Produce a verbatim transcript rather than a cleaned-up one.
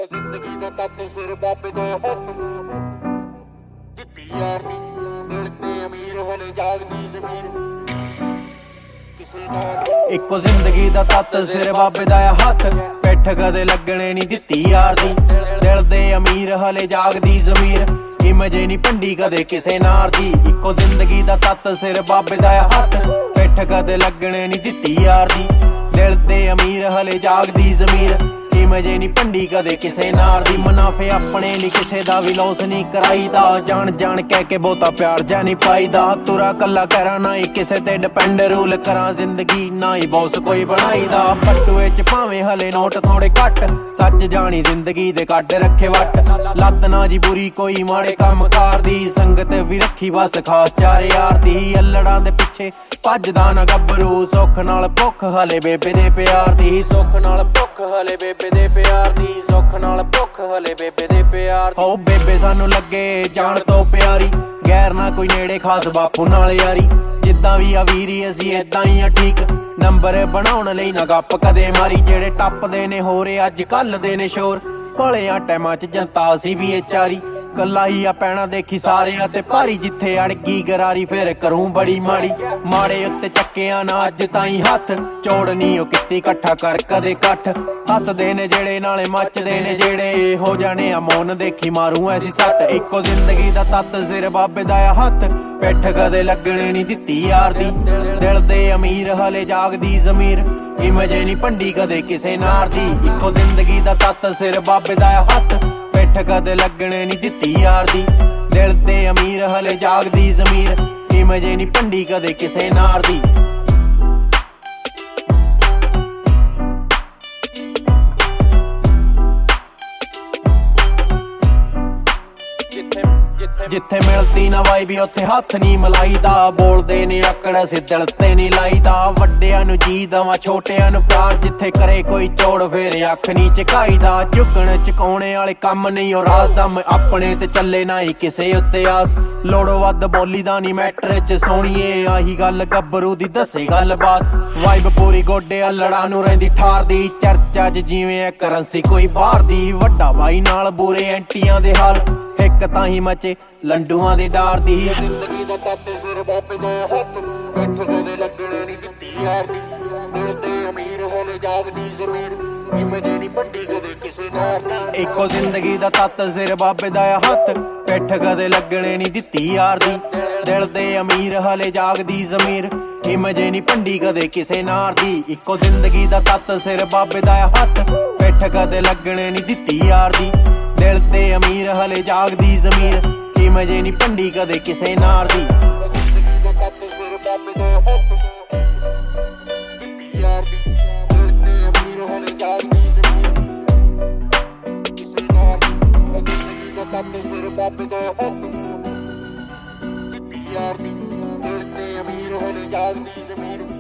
ਜ਼ਿੰਦਗੀ ਦਾ ਤੱਤ ਸਿਰ ਬਾਬੇ ਦਾ ਹੱਥ ਦਿੱਤੀ ਯਾਰ ਦੀ ਦਿਲ ਤੇ ਅਮੀਰ ਹਲੇ ਜਾਗਦੀ ਜ਼ਮੀਰ ਕਿਸੇ ਨਾਲ ਇੱਕੋ ਜ਼ਿੰਦਗੀ ਦਾ ਤੱਤ ਸਿਰ ਬਾਬੇ ਦਾ ਹੱਥ ਪਿੱਠ ਕਦੇ ਲੱਗਣੇ ਨਹੀਂ ਦਿੱਤੀ ਯਾਰ ਦੀ ਦਿਲ ਦੇ ਅਮੀਰ ਹਲੇ ਜਾਗਦੀ ਜ਼ਮੀਰ ਮਜੇ ਨਹੀਂ ਭੰਡੀ ਕਦੇ ਕਿਸੇ ਨਾਰ ਦੀ ਇੱਕੋ ਜ਼ਿੰਦਗੀ ਦਾ ਤੱਤ ਸਿਰ ਬਾਬੇ ਦਾ ਹੱਥ ਪਿੱਠ ਕਦੇ ਲੱਗਣੇ ਨਹੀਂ ਦਿੱਤੀ ਯਾਰ ਦੀ ਦਿਲ ਤੇ ਅਮੀਰ ਹਲੇ ਜਾਗਦੀ ਜ਼ਮੀਰ ਮਜੇ ਨਹੀਂ ਭੰਡੀ ਕਦੇ ਕਿਸੇ ਨਾਰ ਦੀ ਮੁਨਾਫੇ ਆਪਣੇ ਲਈ ਕਿਸੇ ਦਾ ਵੀ ਲੋਸ ਨਹੀਂ ਕਰਾਈਦਾ ਜਾਣ ਜਾਣ ਕਹਿ ਕੇ ਬਹੁਤਾ ਪਿਆਰ ਜਾ ਨਹੀਂ ਪਾਈਦਾ ਤੁਰਾ ਕੱਲਾ ਕਰਾਂ ਨਾ ਹੀ ਕਿਸੇ ਤੇ ਡਿਪੈਂਡ ਰੂਲ ਕਰਾਂ ਜ਼ਿੰਦਗੀ ਨਾ ਹੀ ਬੌਸ ਕੋਈ ਬਣਾਈਦਾ ਪੱਟੂਏ ਚ ਭਾਵੇਂ ਹਲੇ ਨੋਟ ਥੋੜੇ ਘੱਟ ਸੱਚ ਜਾਣੀ ਜ਼ਿੰਦਗੀ ਦੇ ਕੱਢ ਰੱਖੇ ਵੱਟ ਲੱਤ ਨਾ ਜੀ ਬੁਰੀ ਕੋਈ ਮਾੜੇ ਕੰਮ ਕਾਰ ਦੀ ਸੰਗਤ ਵੀ ਰੱਖੀ ਬਸ ਖਾਸ ਚਾਰ ਯਾਰ ਦੀ ਅਲੜਾਂ ਦੇ ਪਿੱਛੇ ਭੱਜਦਾ ਨਾ ਗੱਭਰੂ ਸੁੱਖ ਨਾਲ ਭੁੱਖ ਹਲੇ ਬੇਬੇ ਦੇ ਪਿਆਰ ਦੀ ਸੁੱਖ ਨਾਲ ਭੁੱਖ ਹਲੇ ਬੇਬੇ ਦੇ ਪਿਆਰ ਦੀ ਸੁੱਖ ਨਾਲ ਭੁੱਖ ਹਲੇ ਬੇਬੇ ਦੇ ਪਿਆਰ ਦੀ ਹੋ ਬੇਬੇ ਸਾਨੂੰ ਲੱਗੇ ਜਾਣ ਤੋਂ ਪਿਆਰੀ ਗੈਰ ਨਾ ਕੋਈ ਨੇੜੇ ਖਾਸ ਬਾਪੂ ਨਾਲ ਯਾਰੀ ਜਿੱਦਾਂ ਵੀ ਆ ਵੀਰੀ ਅਸੀਂ ਏਦਾਂ ਹੀ ਆ ਠੀਕ ਨੰਬਰ ਬਣਾਉਣ ਲਈ ਨਾ ਗੱਪ ਕਦੇ ਮਾਰੀ ਜਿਹੜੇ ਟੱਪਦੇ ਨੇ ਹੋਰੇ ਅੱਜ ਕੱਲ ਦੇ ਨੇ ਸ਼ੋਰ ਭਲਿਆਂ ਟਾਈਮਾਂ ਚ ਜਨਤਾ ਸੀ ਵੀ ਇਹ ਚਾਰੀ ਕੱਲਾ ਹੀ ਆ ਪੈਣਾ ਦੇਖੀ ਸਾਰਿਆਂ ਤੇ ਭਾਰੀ ਜਿੱਥੇ ਅੜ ਗਈ ਗਰਾਰੀ ਫਿਰ ਕਰੂੰ ਬੜੀ ਮਾੜੀ ਮਾੜੇ ਉੱਤੇ ਚੱਕਿਆ ਨਾ ਅੱਜ ਤਾਈਂ ਹੱਥ ਚੋੜਨੀ ਉਹ ਕਿੱਤੀ ਇਕੱਠਾ ਕਰ ਕਦੇ ਇਕੱਠ ਹੱਸਦੇ ਨੇ ਜਿਹੜੇ ਨਾਲੇ ਮੱਚਦੇ ਨੇ ਜਿਹੜੇ ਹੋ ਜਾਣੇ ਆ ਮੌਨ ਦੇਖੀ ਮਾਰੂ ਐਸੀ ਸੱਟ ਇੱਕੋ ਜ਼ਿੰਦਗੀ ਦਾ ਤੱਤ ਸਿਰ ਬਾਬੇ ਦਾ ਹੱਥ ਪਿੱਠ ਕਦੇ ਲੱਗਣੇ ਨਹੀਂ ਦਿੱਤੀ ਯਾਰ ਦੀ ਦਿਲ ਦੇ ਅਮੀਰ ਹਲੇ ਜਾਗਦੀ ਜ਼ਮੀਰ ਮਜੇ ਨਹੀਂ ਭੰਡੀ ਕਦੇ ਕਿਸੇ ਨਾਰ ਦੀ ਇੱਕੋ ਜ਼ਿੰਦਗੀ ਦਾ ਤੱਤ ਸਿਰ ਬਾਬੇ ਦਾ ਹੱਥ ਪਿੱਠ ਕਦੇ ਲੱਗਣੇ ਨਹੀਂ ਦਿੱਤੀ ਯਾਰ ਦੀ ਦਿਲ ਤੇ ਅਮੀਰ ਹਲੇ ਜਾਗਦੀ ਜ਼ਮੀਰ ਮਜੇ ਨਹੀਂ ਭੰਡੀ ਕਦੇ ਕਿਸੇ ਨਾਰ ਦੀ ਜਿੱਥੇ ਮਿਲਦੀ ਨਾ ਵਾਈ ਵੀ ਉੱਥੇ ਹੱਥ ਨਹੀਂ ਮਲਾਈਦਾ ਬੋਲਦੇ ਨੇ ਆਕੜ ਅਸੀਂ ਦਿਲ ਤੇ ਨਹੀਂ ਲਾਈਦਾ ਵੱਡਿਆਂ ਨੂੰ ਜੀ ਦਵਾਂ ਛੋਟਿਆਂ ਨੂੰ ਪਿਆਰ ਜਿੱਥੇ ਕਰੇ ਕੋਈ ਚੋੜ ਫੇਰ ਅੱਖ ਨਹੀਂ ਝਕਾਈਦਾ ਝੁਕਣ ਚਕਾਉਣੇ ਵਾਲੇ ਕੰਮ ਨਹੀਂ ਉਹ ਰਾਜ਼ਦਮ ਆਪਣੇ ਤੇ ਚੱਲੇ ਨਾ ਹੀ ਕਿਸੇ ਉੱਤੇ ਆਸ ਲੋੜੋਂ ਵੱਧ ਬੋਲੀ ਦਾ ਨਹੀਂ ਮੈਟਰ ਚ ਸੋਣੀਏ ਆਹੀ ਗੱਲ ਗੱਭਰੂ ਦੀ ਦੱਸੇ ਗੱਲਬਾਤ ਵਾਈਬ ਪੂਰੀ ਗੋਡੇ ਅਲੜਾਂ ਨੂੰ ਰਹਿੰਦੀ ਠਾਰਦੀ ਚਰਚਾ ਚ ਜਿਵੇਂ ਕਰੰਸੀ ਕੋਈ ਬਾਹਰ ਦੀ ਵੱਡਾ ਬਾਈ ਨਾਲ ਬੁਰੇ ਐਂਟੀਆਂ ਦੇ ਹਾਲ ਇੱਕ ਤਾਂ ਹੀ ਮਚੇ ਲੰਡੂਆਂ ਦੇ ਡਾਰ ਦੀ ਜ਼ਿੰਦਗੀ ਦਾ ਤੱਤ ਸਿਰ ਬਾਬੇ ਦਾ ਹੱਥ ਪਿੱਠ ਕਦੇ ਲੱਗਣੇ ਨਹੀਂ ਦਿੱਤੀ ਯਾਰ ਦੀ ਦਿਲ ਤੇ ਅਮੀਰ ਹੋਲੇ ਜਾਗਦੀ ਜ਼ਮੀਰ ਮਜੇ ਨਹੀਂ ਭੰਡੀ ਕਦੇ ਕਿਸੇ ਨਾਰ ਦੀ ਇੱਕੋ ਜ਼ਿੰਦਗੀ ਦਾ ਤੱਤ ਸਿਰ ਬਾਬੇ ਦਾ ਹੱਥ ਪਿੱਠ ਕਦੇ ਲੱਗਣੇ ਨਹੀਂ ਦਿੱਤੀ ਯਾਰ ਦੀ ਦਿਲ ਦੇ ਅਮੀਰ ਹਲੇ ਜਾਗਦੀ ਜ਼ਮੀਰ ਮਜੇ ਨਹੀਂ ਭੰਡੀ ਕਦੇ ਕਿਸੇ ਨਾਰ ਦੀ ਇੱਕੋ ਜ਼ਿੰਦਗੀ ਦਾ ਤੱਤ ਸਿਰ ਬਾਬੇ ਦਾ ਹੱਥ ਪਿੱਠ ਕਦੇ ਲੱਗਣੇ ਨਹੀਂ ਦਿੱਤੀ ਯਾਰ ਦੀ ਦਿਲ ਤੇ ਅਮੀਰ ਹਲੇ ਜਾਗਦੀ ਜ਼ਮੀਰ ਮਜੇ ਨਹੀਂ ਭੰਡੀ ਕਦੇ ਕਿਸੇ ਨਾਰ ਦੀ ਜ਼ਿੰਦਗੀ ਦਾ ਤੱਤ ਸਿਰ ਬਾਬੇ ਦਾ ਹੱਥ ਦਿੱਤੀ ਯਾਰ ਦੀ ਦਿਲ ਤੇ ਅਮੀਰ ਹਲੇ ਜਾਗਦੀ ਜ਼ਮੀਰ ਕਿਸੇ ਨਾਰ ਦੀ ਜ਼ਿੰਦਗੀ ਦਾ ਤੱਤ ਸਿਰ ਬਾਬੇ ਦਾ ਹੱਥ ਦਿੱਤੀ ਯਾਰ ਦੀ ਦਿਲ ਤੇ ਅਮੀਰ ਹਲੇ ਜਾਗਦੀ ਜ਼ਮੀਰ